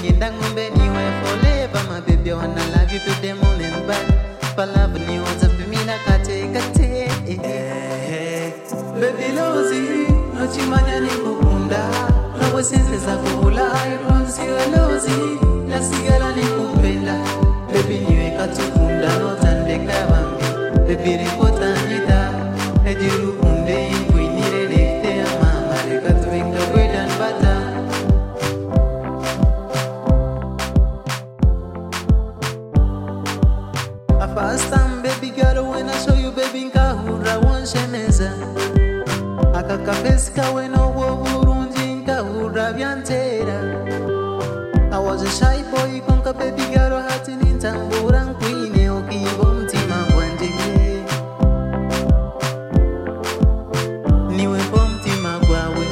yenda ngombe niwe forever my baby I wanna love you to the moon and back palava ni waza pimina kate kate baby lozi nochimanya nikukunda nawe sense za kuhula ironsi lozi la sigala nikupenda baby niwe katukunda notandeka bambi baby ripota nita ejiru kunde inkwinire lefte ya mama reka tuwinga bread and butter. A first time baby girl when I show you baby nkahura wanshemeza akakapesika weno woburungi nkahura byantera. I was a shy boy konka baby girl hati nintambura nkwine okibo mtima gwanje niwe po mtima gwawe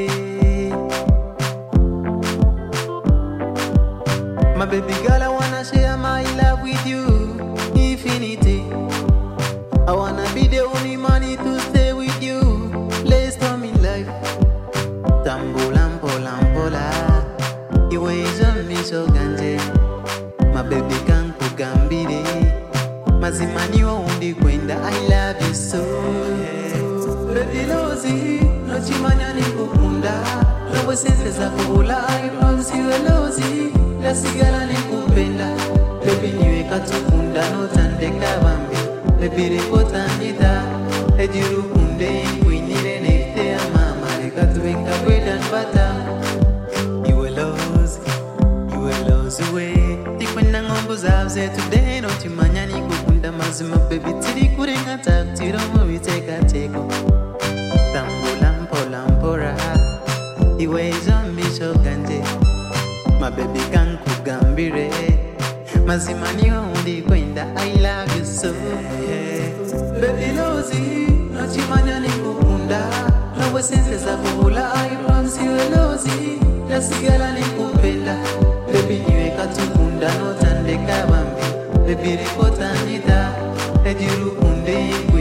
my baby girl I wanna share my love with you infinity. I wanna be the only money to stay with you let's come in life tambula mpola mpola iwe izo miso ganje my baby kanku gambire mazimaniwa undi kwenda I love you so baby lozi nochimanya nikukunda nawe sense za kuhula ironsi lozi la sigala nikupenda baby niwe katukunda notandeka bambi baby ripota nita ejiru kunde inkwinire nefte ya mama reka tuwinga bread and butter. Away tikwenda ngombo zavze today nochimanya nikukunda mazima baby tiri kurenga taktiro mubiteka teko tambula mpola mpora iwe izo mbisho ganje my baby kankugambire mazima niwe undi kwenda I love you so baby lozi nochimanya nikukunda nawe sense za kuhula ironsi lozi la sigala nikupenda baby niwe katukunda notandeka bambi baby ripota nita ejiru kunde